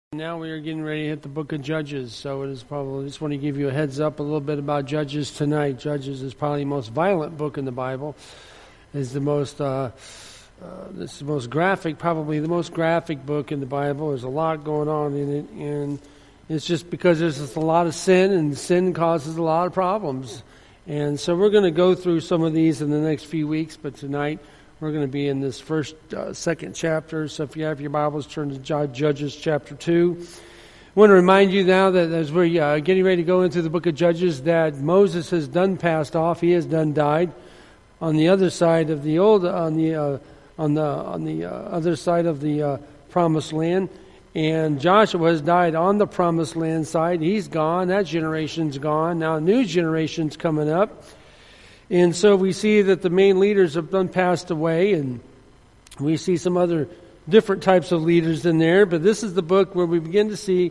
Now we are getting ready to hit the book of Judges, so it is probably, I just want to give you a heads up a little bit about Judges tonight. Judges is probably the most violent book in the Bible. It's the most, this is the most graphic, probably the most graphic book in the Bible. There's a lot going on in it, and it's just because there's just a lot of sin, and sin causes a lot of problems. And so we're going to go through some of these in the next few weeks, but tonight we're going to be in this second chapter. So if you have your Bibles, turn to Judges chapter 2. I want to remind you now that as we're getting ready to go into the book of Judges, that Moses has done passed off. He has done died on the other side of the other side of the promised land. And Joshua has died on the promised land side. He's gone. That generation's gone. Now a new generation's coming up. And so we see that the main leaders have been passed away, and we see some other different types of leaders in there. But this is the book where we begin to see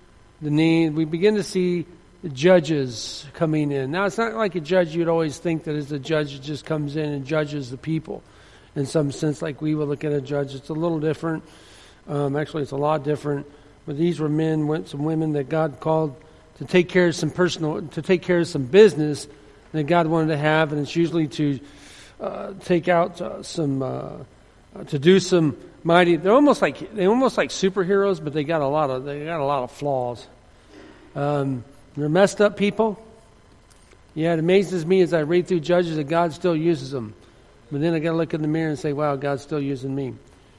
the judges coming in. Now, it's not like a judge you'd always think that is a judge that just comes in and judges the people. In some sense, like we would look at a judge, it's a little different. Actually, it's a lot different. But these were some women that God called to take care of some business that God wanted to have, and it's usually to take out to do some mighty. They're almost like superheroes, but they got a lot of flaws. They're messed up people. Yeah, it amazes me as I read through Judges that God still uses them, but then I got to look in the mirror and say, "Wow, God's still using me."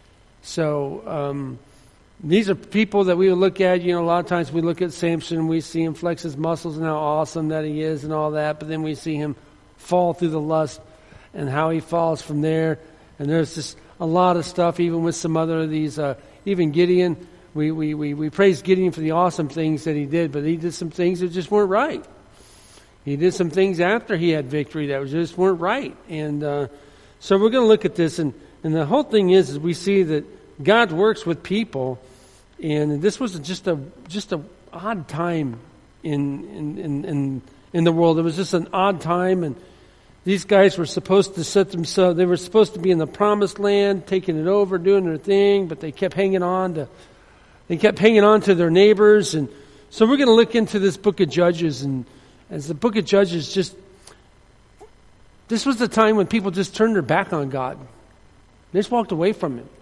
So these are people that we would look at. You know, a lot of times we look at Samson, we see him flex his muscles and how awesome that he is and all that, but then we see him fall through the lust and how he falls from there. And there's just a lot of stuff, even with some other of these, even Gideon. We praise Gideon for the awesome things that he did, but he did some things that just weren't right. He did some things after he had victory that just weren't right. And so we're going to look at this, and the whole thing is we see that God works with people, and this was just a odd time in the world. It was just an odd time, and these guys were supposed to set themselves. They were supposed to be in the promised land, taking it over, doing their thing, but they kept hanging on to their neighbors. And so we're going to look into this book of Judges, and as the book of Judges, this was the time when people just turned their back on God. They just walked away from Him.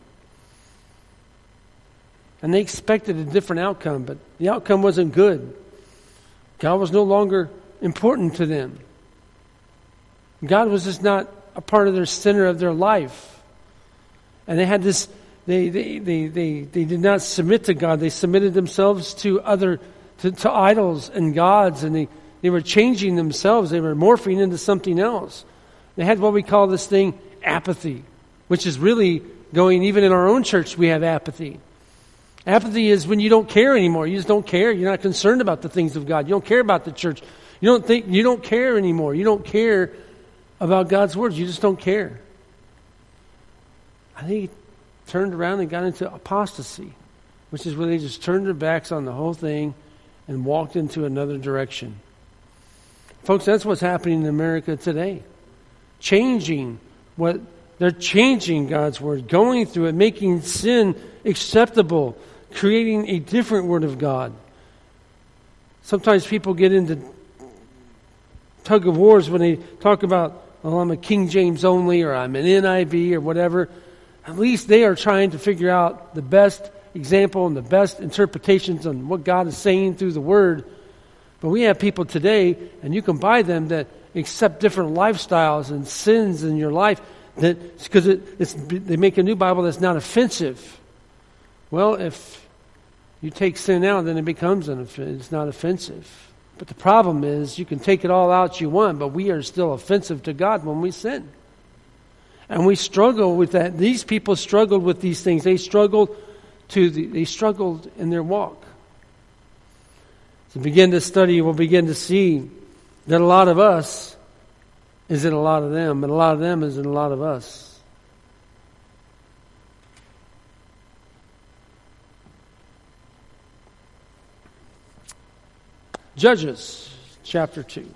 And they expected a different outcome, but the outcome wasn't good. God was no longer important to them. God was just not a part of their center of their life. And they had this, they did not submit to God. They submitted themselves to idols and gods, and they were changing themselves. They were morphing into something else. They had what we call this thing apathy, which is really going, even in our own church, we have apathy. Apathy is when you don't care anymore. You just don't care. You're not concerned about the things of God. You don't care about the church. You don't care anymore. You don't care about God's words. You just don't care. I think he turned around and got into apostasy, which is where they just turned their backs on the whole thing and walked into another direction. Folks, that's what's happening in America today. They're changing God's word, going through it, making sin acceptable, creating a different word of God. Sometimes people get into tug of wars when they talk about, well, I'm a King James only, or I'm an NIV, or whatever. At least they are trying to figure out the best example and the best interpretations on what God is saying through the Word. But we have people today, and you can buy them, that accept different lifestyles and sins in your life, that because they make a new Bible that's not offensive. Well, if you take sin out, then it's not offensive. But the problem is, you can take it all out you want, but we are still offensive to God when we sin. And we struggle with that. These people struggled with these things. They struggled in their walk. So begin to study, we'll begin to see that a lot of us is in a lot of them, and a lot of them is in a lot of us. Judges chapter 2.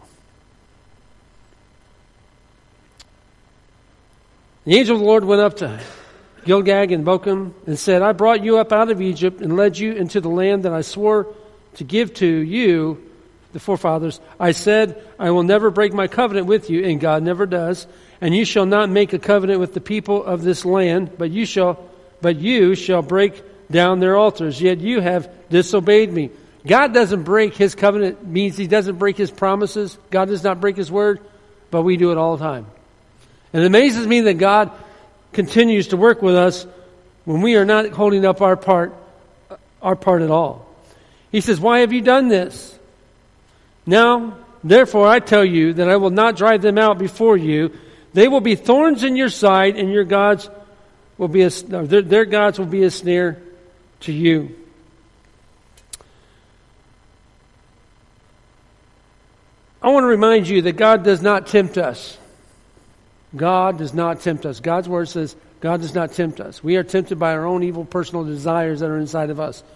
The angel of the Lord went up to Gilgad and Bochum, and said, I brought you up out of Egypt and led you into the land that I swore to give to you, the forefathers. I said, I will never break my covenant with you, and God never does. And you shall not make a covenant with the people of this land, but you shall break down their altars. Yet you have disobeyed me. God doesn't break His covenant, means He doesn't break His promises. God does not break His word, but we do it all the time. And it amazes me that God continues to work with us when we are not holding up our part at all. He says, why have you done this? Now, therefore, I tell you that I will not drive them out before you. They will be thorns in your side, and your gods will be their gods will be a snare to you. I want to remind you that God does not tempt us. God does not tempt us. God's word says God does not tempt us. We are tempted by our own evil personal desires that are inside of us.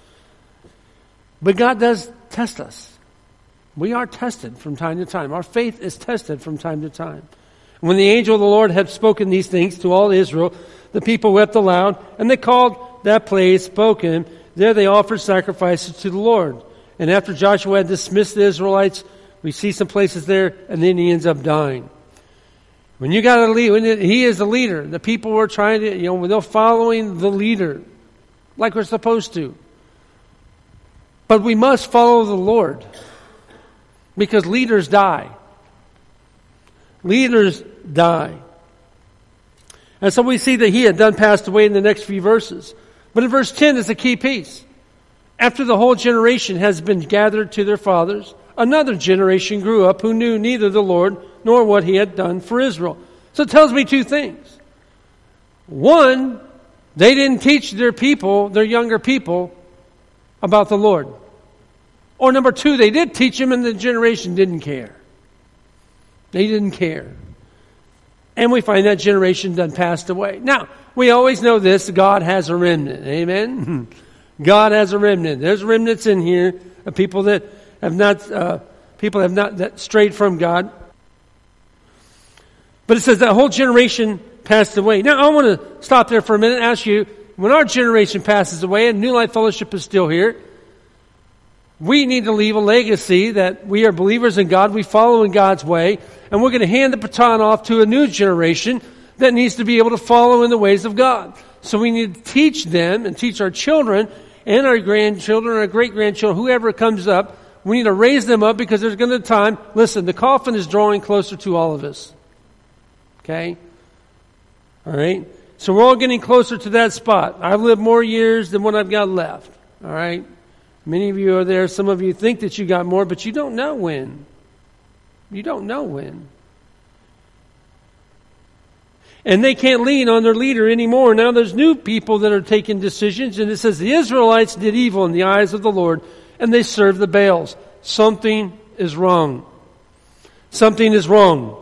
But God does test us. We are tested from time to time. Our faith is tested from time to time. When the angel of the Lord had spoken these things to all Israel, the people wept aloud, and they called that place Bochim. There they offered sacrifices to the Lord. And after Joshua had dismissed the Israelites, we see some places there, and then he ends up dying. When you got a lead, when he is the leader, the people were trying to, they're following the leader like we're supposed to. But we must follow the Lord because leaders die. Leaders die. And so we see that he had done passed away in the next few verses. But in verse 10 is the key piece. After the whole generation has been gathered to their fathers, another generation grew up who knew neither the Lord nor what He had done for Israel. So it tells me two things. One, they didn't teach their people, their younger people, about the Lord. Or number two, they did teach them and the generation didn't care. They didn't care. And we find that generation done passed away. Now, we always know this, God has a remnant. Amen? God has a remnant. There's remnants in here of people that have not that strayed from God. But it says that whole generation passed away. Now, I want to stop there for a minute and ask you, when our generation passes away and New Life Fellowship is still here, we need to leave a legacy that we are believers in God, we follow in God's way, and we're going to hand the baton off to a new generation that needs to be able to follow in the ways of God. So we need to teach them and teach our children and our grandchildren, our great-grandchildren, whoever comes up. We need to raise them up because there's going to be a time, listen, the coffin is drawing closer to all of us. Okay? All right? So we're all getting closer to that spot. I've lived more years than what I've got left. All right? Many of you are there. Some of you think that you got more, but you don't know when. You don't know when. And they can't lean on their leader anymore. Now there's new people that are taking decisions, and it says the Israelites did evil in the eyes of the Lord, and they served the Baals. Something is wrong. Something is wrong.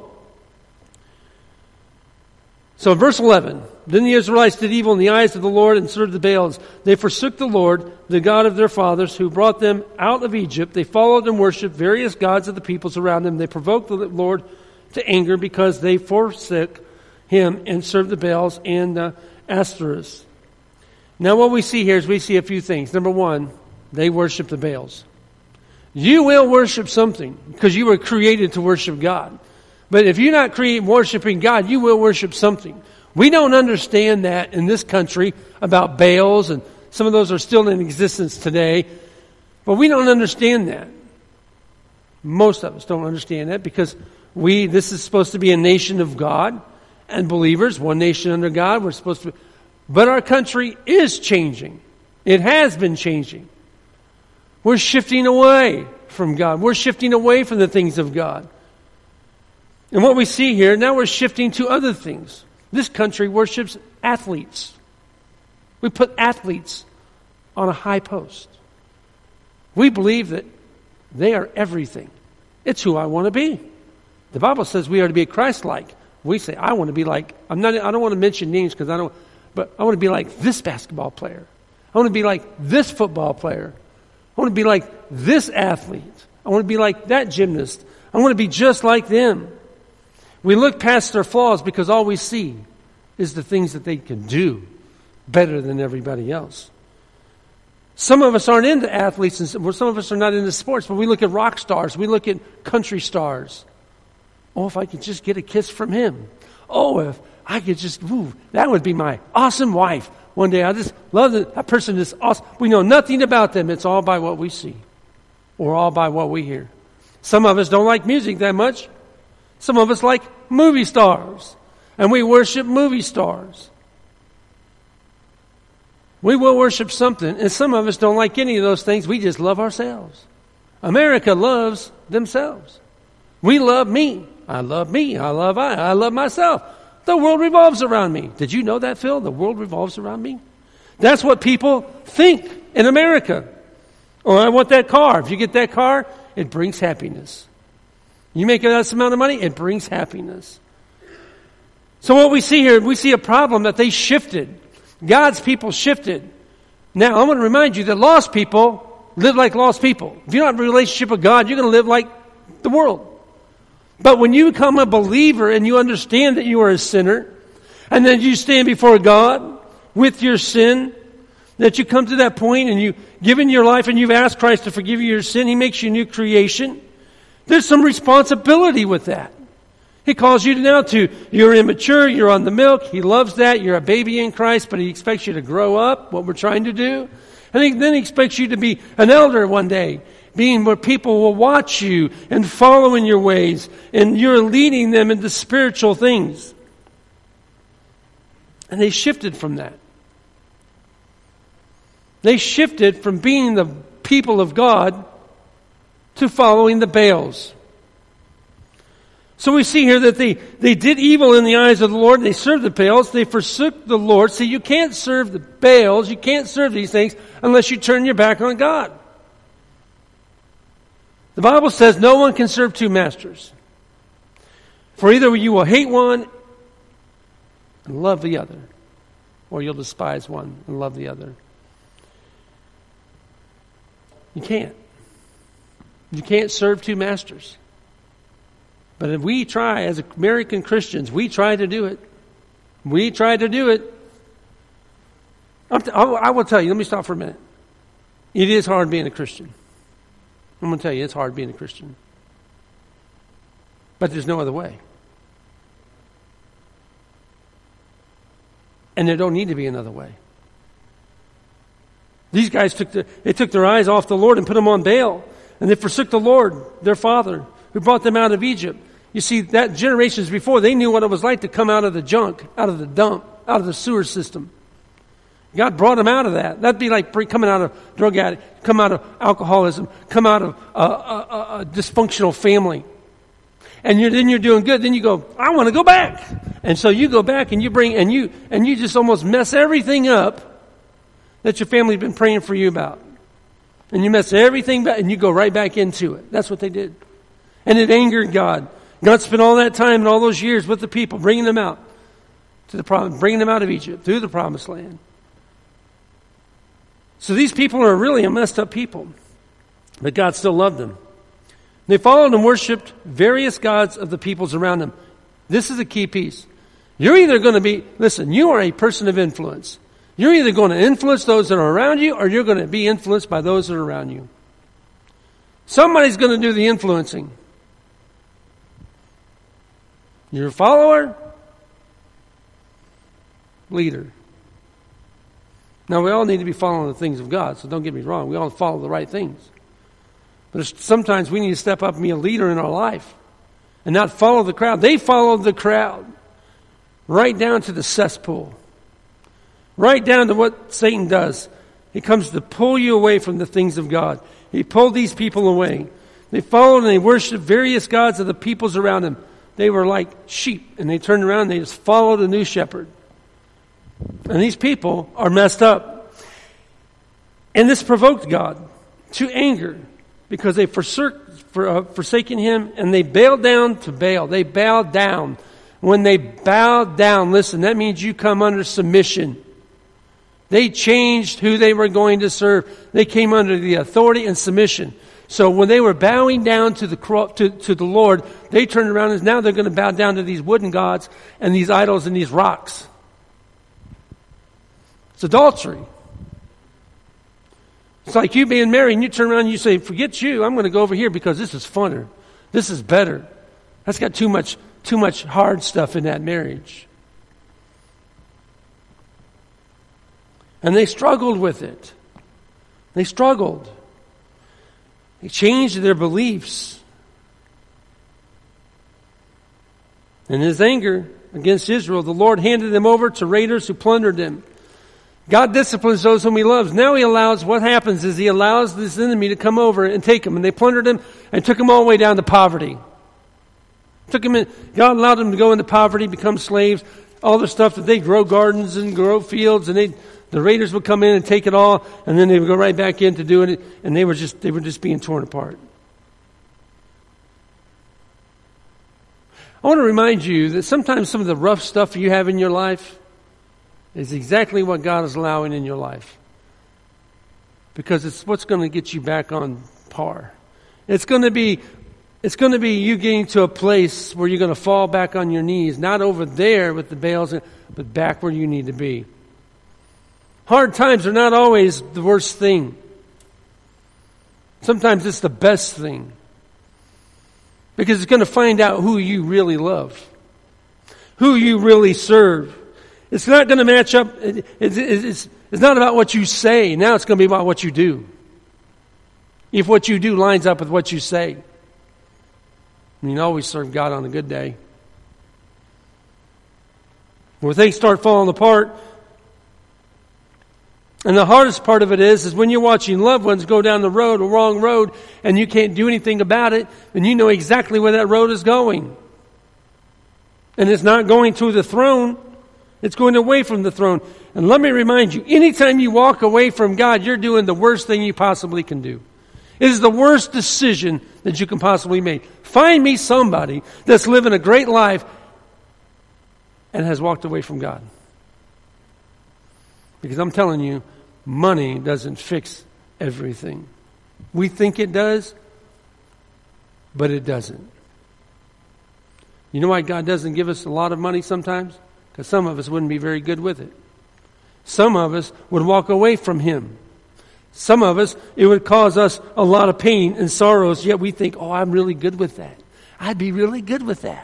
So in verse 11, then the Israelites did evil in the eyes of the Lord and served the Baals. They forsook the Lord, the God of their fathers, who brought them out of Egypt. They followed and worshipped various gods of the peoples around them. They provoked the Lord to anger because they forsook Him and served the Baals and the Ashtoreths. Now what we see here is we see a few things. Number one, they worship the Baals. You will worship something because you were created to worship God. But if you're not worshiping God, you will worship something. We don't understand that in this country about Baals, and some of those are still in existence today. But we don't understand that. Most of us don't understand that because this is supposed to be a nation of God and believers, one nation under God. We're supposed to, but our country is changing. It has been changing. We're shifting away from God. We're shifting away from the things of God. And what we see here, now we're shifting to other things. This country worships athletes. We put athletes on a high post. We believe that they are everything. It's who I want to be. The Bible says we are to be Christ-like. We say, I want to be like, I don't want to mention names because but I want to be like this basketball player. I want to be like this football player. I want to be like this athlete. I want to be like that gymnast. I want to be just like them. We look past their flaws because all we see is the things that they can do. better than everybody else. Some of us aren't into athletes, and some of us are not into sports, but we look at rock stars. We look at country stars. Oh, if I could just get a kiss from him. Oh, if I could just, that would be my awesome wife. One day, I just love that person is awesome. We know nothing about them. It's all by what we see or all by what we hear. Some of us don't like music that much. Some of us like movie stars, and we worship movie stars. We will worship something, and some of us don't like any of those things. We just love ourselves. America loves themselves. We love me. I love me. I love myself. The world revolves around me. Did you know that, Phil? The world revolves around me. That's what people think in America. Oh, I want that car. If you get that car, it brings happiness. You make this amount of money, it brings happiness. So what we see here, we see a problem that they shifted. God's people shifted. Now, I want to remind you that lost people live like lost people. If you don't have a relationship with God, you're going to live like the world. But when you become a believer and you understand that you are a sinner, and then you stand before God with your sin, that you come to that point and you've given your life and you've asked Christ to forgive you your sin, He makes you a new creation. There's some responsibility with that. He calls you now you're immature, you're on the milk, He loves that, you're a baby in Christ, but He expects you to grow up, what we're trying to do. And then He expects you to be an elder one day, being where people will watch you and follow in your ways, and you're leading them into spiritual things. And they shifted from that. They shifted from being the people of God to following the Baals. So we see here that they did evil in the eyes of the Lord. They served the Baals. They forsook the Lord. See, you can't serve the Baals. You can't serve these things unless you turn your back on God. The Bible says no one can serve two masters. For either you will hate one and love the other, or you'll despise one and love the other. You can't. You can't serve two masters. But if we try, as American Christians, we try to do it. We try to do it. I will tell you, let me stop for a minute. It is hard being a Christian. I'm going to tell you, it's hard being a Christian. But there's no other way. And there don't need to be another way. These guys took their eyes off the Lord and put them on Baal. And they forsook the Lord, their father, who brought them out of Egypt. You see, that generations before, they knew what it was like to come out of the junk, out of the dump, out of the sewer system. God brought them out of that. That'd be like coming out of drug addict, come out of alcoholism, come out of a dysfunctional family. And then you're doing good. Then you go, I want to go back. And so you go back and you just almost mess everything up that your family's been praying for you about. And you mess everything back and you go right back into it. That's what they did. And it angered God. God spent all that time and all those years with the people, bringing them out to the promise, bringing them out of Egypt through the promised land. So these people are really a messed up people, but God still loved them. They followed and worshipped various gods of the peoples around them. This is a key piece. You're either going to be, listen, you are a person of influence. You're either going to influence those that are around you, or you're going to be influenced by those that are around you. Somebody's going to do the influencing. You're a follower, leader. Now, we all need to be following the things of God, so don't get me wrong. We all follow the right things. But sometimes we need to step up and be a leader in our life and not follow the crowd. They followed the crowd right down to the cesspool, right down to what Satan does. He comes to pull you away from the things of God. He pulled these people away. They followed and they worshiped various gods of the peoples around them. They were like sheep, and they turned around and they just followed a new shepherd. And these people are messed up. And this provoked God to anger because they forsaken Him, and they bowed down to Baal. They bowed down. When they bowed down, listen, that means you come under submission. They changed who they were going to serve. They came under the authority and submission. So when they were bowing down to the Lord, they turned around and now they're going to bow down to these wooden gods and these idols and these rocks. It's adultery. It's like you being married and you turn around and you say, forget you, I'm going to go over here because this is funner. This is better. That's got too much hard stuff in that marriage. And they struggled with it. They struggled. They changed their beliefs. In his anger against Israel, the Lord handed them over to raiders who plundered them. God disciplines those whom he loves. Now what happens is he allows this enemy to come over and take them. And they plundered him and took him all the way down to poverty. God allowed them to go into poverty, become slaves, all the stuff that they grow gardens and grow fields, and the raiders would come in and take it all, and then they would go right back into doing it, and they were just being torn apart. I want to remind you that sometimes some of the rough stuff you have in your life is exactly what God is allowing in your life. Because it's what's going to get you back on par. It's going to be you getting to a place where you're going to fall back on your knees, not over there with the Baals, but back where you need to be. Hard times are not always the worst thing. Sometimes it's the best thing. Because it's going to find out who you really love. Who you really serve. It's not going to match up. It's not about what you say. Now it's going to be about what you do. If what you do lines up with what you say. You can always serve God on a good day. When things start falling apart, and the hardest part of it is when you're watching loved ones go down the wrong road, and you can't do anything about it, and you know exactly where that road is going. And it's not going to the throne. It's going away from the throne. And let me remind you, anytime you walk away from God, you're doing the worst thing you possibly can do. It is the worst decision that you can possibly make. Find me somebody that's living a great life and has walked away from God. Because I'm telling you, money doesn't fix everything. We think it does, but it doesn't. You know why God doesn't give us a lot of money sometimes? Because some of us wouldn't be very good with it. Some of us would walk away from Him. Some of us, it would cause us a lot of pain and sorrows, yet we think, oh, I'm really good with that. I'd be really good with that.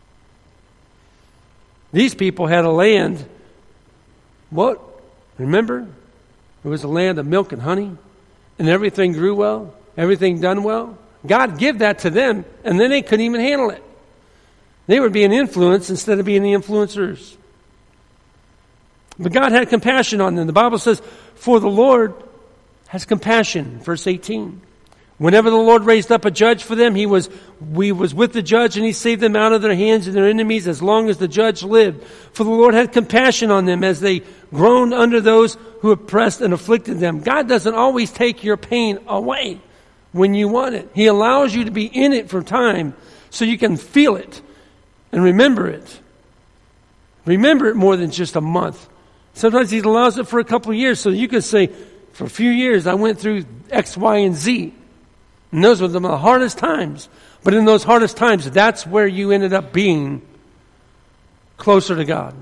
These people had a land. What? Remember? It was a land of milk and honey, and everything grew well, everything done well. God gave that to them, and then they couldn't even handle it. They were being influenced instead of being the influencers. But God had compassion on them. The Bible says, for the Lord has compassion, verse 18. Whenever the Lord raised up a judge for them, He was with the judge, and He saved them out of their hands and their enemies as long as the judge lived. For the Lord had compassion on them as they groaned under those who oppressed and afflicted them. God doesn't always take your pain away when you want it. He allows you to be in it for time so you can feel it and remember it. Remember it more than just a month. Sometimes He allows it for a couple of years so you can say, for a few years I went through X, Y, and Z. And those were the hardest times. But in those hardest times, that's where you ended up being closer to God.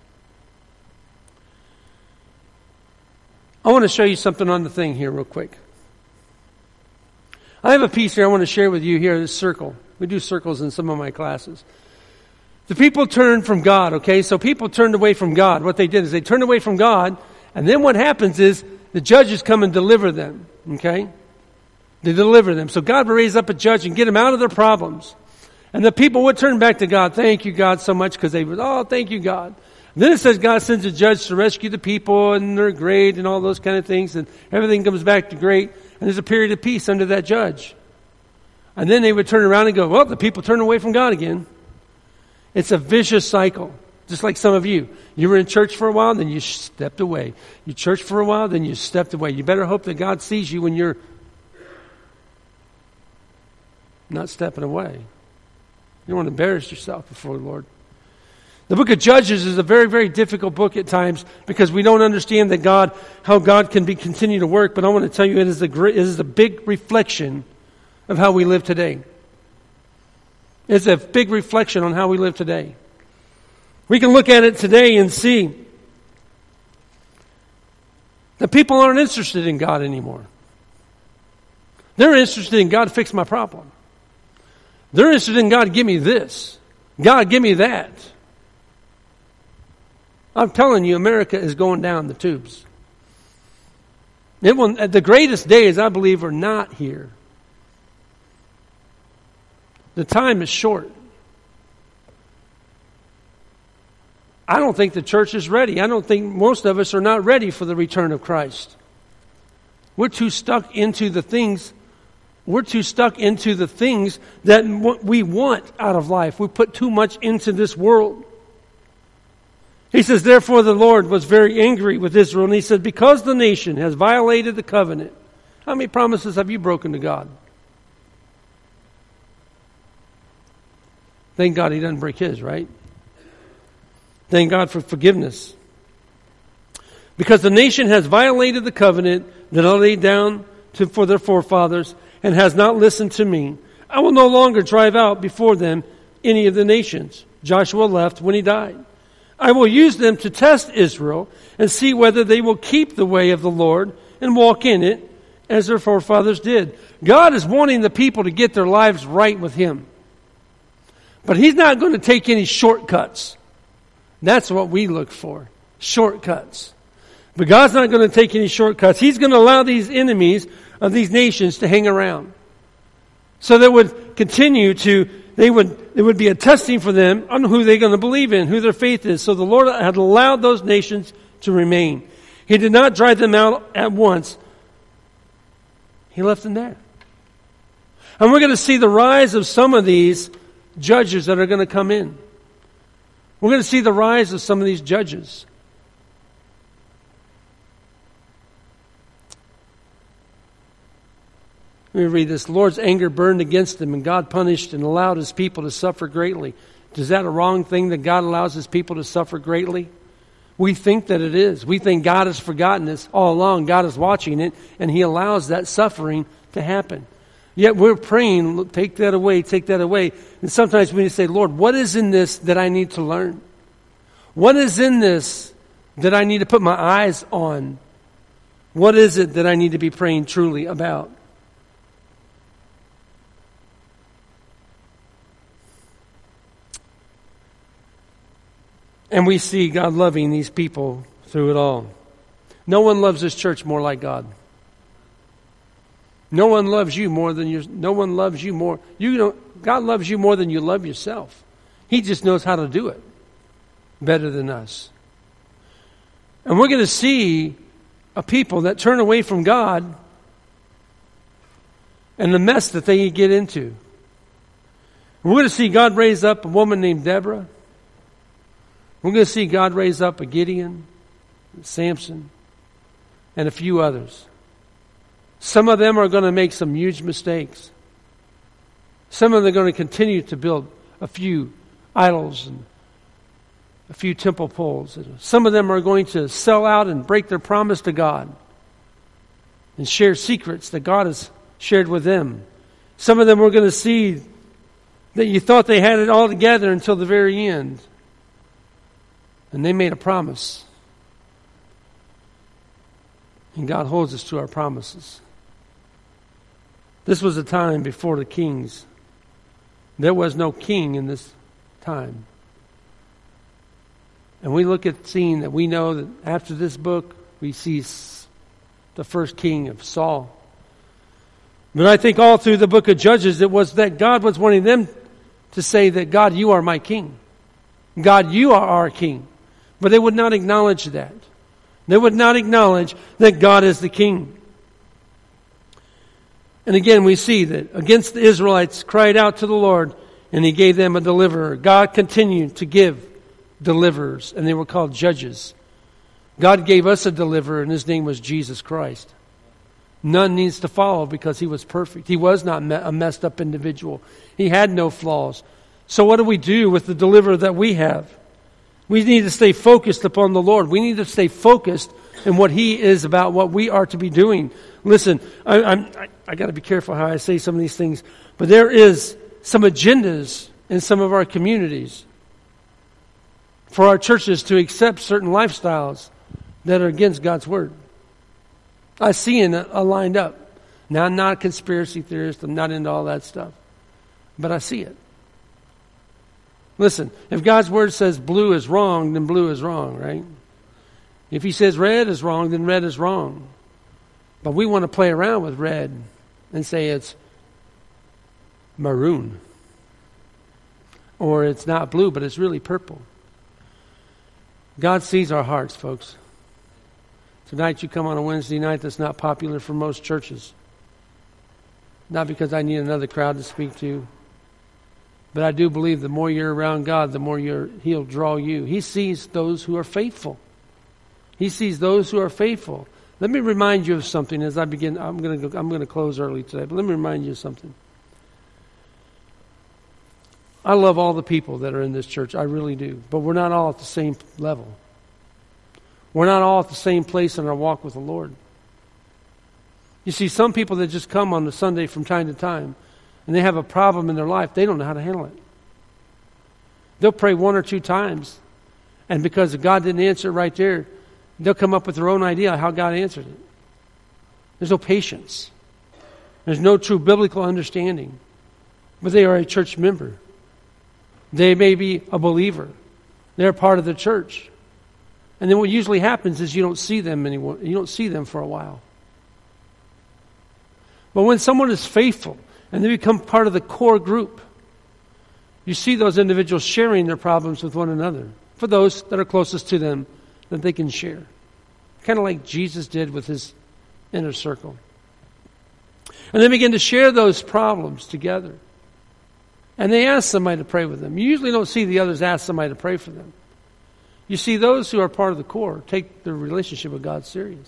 I want to show you something on the thing here real quick. I have a piece here I want to share with you here, this circle. We do circles in some of my classes. The people turned from God, okay? So people turned away from God. What they did is they turned away from God, and then what happens is the judges come and deliver them, okay? They deliver them. So God would raise up a judge and get them out of their problems. And the people would turn back to God. Thank you, God, so much, because they would, oh, thank you, God. And then it says God sends a judge to rescue the people, and they're great, and all those kind of things, and everything comes back to great, and there's a period of peace under that judge. And then they would turn around and go, well, the people turned away from God again. It's a vicious cycle. Just like some of you. You were in church for a while, then you stepped away. You churched for a while, then you stepped away. You better hope that God sees you when you're not stepping away. You don't want to embarrass yourself before the Lord. The book of Judges is a very, very difficult book at times because we don't understand that how God can continue to work. But I want to tell you, it is a big reflection of how we live today. It's a big reflection on how we live today. We can look at it today and see The people aren't interested in God anymore. They're interested in God, fix my problem. They're interested in God, give me this. God, give me that. I'm telling you, America is going down the tubes. The greatest days, I believe, are not here. The time is short. I don't think the church is ready. I don't think most of us are not ready for the return of Christ. We're too stuck into the things. We're too stuck into the things that we want out of life. We put too much into this world. He says, therefore the Lord was very angry with Israel. And he said, because the nation has violated the covenant. How many promises have you broken to God? Thank God he doesn't break his, right? Thank God for forgiveness. Because the nation has violated the covenant that I laid down for their forefathers and has not listened to me, I will no longer drive out before them any of the nations Joshua left when he died. I will use them to test Israel and see whether they will keep the way of the Lord and walk in it as their forefathers did. God is wanting the people to get their lives right with Him. But He's not going to take any shortcuts. That's what we look for. Shortcuts. But God's not going to take any shortcuts. He's going to allow these enemies of these nations to hang around. So they would continue to, there would be a testing for them on who they're going to believe in, who their faith is. So the Lord had allowed those nations to remain. He did not drive them out at once. He left them there. And we're going to see the rise of some of these judges that are going to come in. We're going to see the rise of some of these judges. Let me read this. The Lord's anger burned against them, and God punished and allowed His people to suffer greatly. Is that a wrong thing that God allows His people to suffer greatly? We think that it is. We think God has forgotten us all along. God is watching it, and He allows that suffering to happen. Yet we're praying, take that away, take that away. And sometimes we need to say, Lord, what is in this that I need to learn? What is in this that I need to put my eyes on? What is it that I need to be praying truly about? And we see God loving these people through it all. No one loves this church more like God. No one loves you more than no one loves you more. God loves you more than you love yourself. He just knows how to do it better than us. And we're going to see a people that turn away from God and the mess that they get into. We're going to see God raise up a woman named Deborah. We're going to see God raise up a Gideon, Samson, and a few others. Some of them are going to make some huge mistakes. Some of them are going to continue to build a few idols and a few temple poles. Some of them are going to sell out and break their promise to God and share secrets that God has shared with them. Some of them we're going to see that you thought they had it all together until the very end. And they made a promise. And God holds us to our promises. This was a time before the kings. There was no king in this time. And we look at seeing that we know that after this book, we see the first king of Saul. But I think all through the book of Judges, it was that God was wanting them to say that, God, you are my king. God, you are our king. But they would not acknowledge that. They would not acknowledge that God is the king. And again, we see that against the Israelites cried out to the Lord, and He gave them a deliverer. God continued to give deliverers, and they were called judges. God gave us a deliverer, and His name was Jesus Christ. None needs to follow because He was perfect. He was not a messed up individual. He had no flaws. So what do we do with the deliverer that we have? We need to stay focused upon the Lord. We need to stay focused in what He is about, what we are to be doing. Listen, I got to be careful how I say some of these things, but there is some agendas in some of our communities for our churches to accept certain lifestyles that are against God's Word. I see it lined up. Now, I'm not a conspiracy theorist. I'm not into all that stuff. But I see it. Listen, if God's Word says blue is wrong, then blue is wrong, right? If He says red is wrong, then red is wrong. But we want to play around with red and say it's maroon. Or it's not blue, but it's really purple. God sees our hearts, folks. Tonight you come on a Wednesday night that's not popular for most churches. Not because I need another crowd to speak to. But I do believe the more you're around God, the more He'll draw you. He sees those who are faithful. He sees those who are faithful. Let me remind you of something as I begin. I'm going to close early today, but let me remind you of something. I love all the people that are in this church. I really do. But we're not all at the same level. We're not all at the same place in our walk with the Lord. You see, some people that just come on the Sunday from time to time, and they have a problem in their life, they don't know how to handle it. They'll pray 1 or 2 times, and because God didn't answer it right there, they'll come up with their own idea how God answered it. There's no patience. There's no true biblical understanding. But they are a church member. They may be a believer. They're part of the church. And then what usually happens is you don't see them anymore. You don't see them for a while. But when someone is faithful and they become part of the core group, you see those individuals sharing their problems with one another. For those that are closest to them, that they can share. Kind of like Jesus did with His inner circle. And they begin to share those problems together. And they ask somebody to pray with them. You usually don't see the others ask somebody to pray for them. You see, those who are part of the core take their relationship with God serious.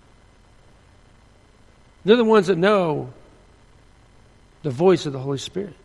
They're the ones that know the voice of the Holy Spirit.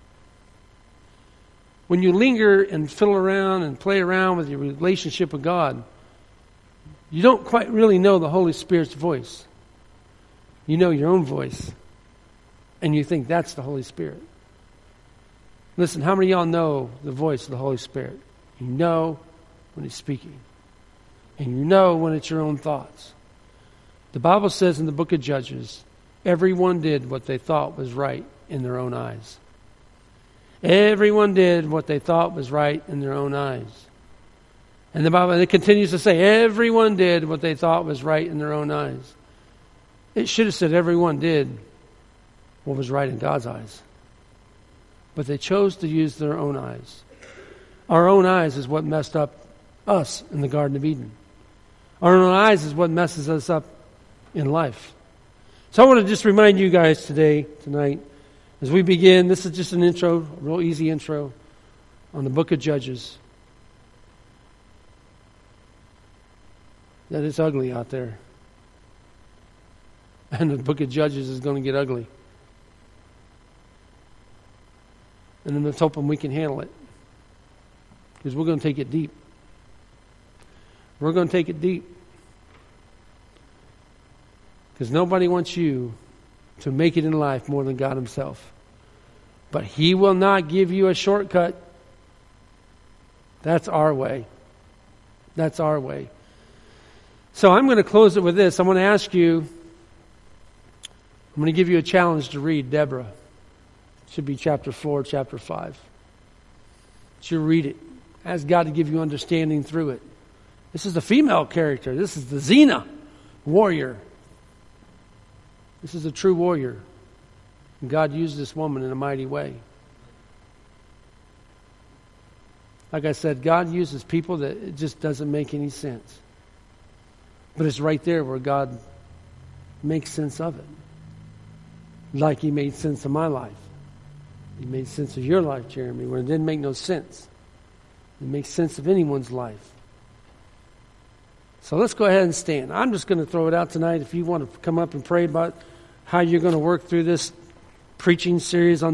When you linger and fiddle around and play around with your relationship with God, you don't quite really know the Holy Spirit's voice. You know your own voice. And you think that's the Holy Spirit. Listen, how many of y'all know the voice of the Holy Spirit? You know when He's speaking. And you know when it's your own thoughts. The Bible says in the book of Judges, everyone did what they thought was right in their own eyes. Everyone did what they thought was right in their own eyes. And the Bible, it continues to say, everyone did what they thought was right in their own eyes. It should have said everyone did what was right in God's eyes. But they chose to use their own eyes. Our own eyes is what messed up us in the Garden of Eden. Our own eyes is what messes us up in life. So I want to just remind you guys tonight, as we begin, this is just an intro, a real easy intro on the book of Judges. That it's ugly out there. And the book of Judges is going to get ugly. And then let's hope we can handle it. Because we're going to take it deep. We're going to take it deep. Because nobody wants you to make it in life more than God Himself. But He will not give you a shortcut. That's our way. That's our way. So I'm going to close it with this. I'm going to ask you, I'm going to give you a challenge to read Deborah. It should be chapter 4, chapter 5. You read it. Ask God to give you understanding through it. This is the female character. This is the Xena warrior. This is a true warrior. And God used this woman in a mighty way. Like I said, God uses people that it just doesn't make any sense. But it's right there where God makes sense of it. Like He made sense of my life. He made sense of your life, Jeremy, where it didn't make no sense. It makes sense of anyone's life. So let's go ahead and stand. I'm just going to throw it out tonight. If you want to come up and pray about how you're going to work through this preaching series on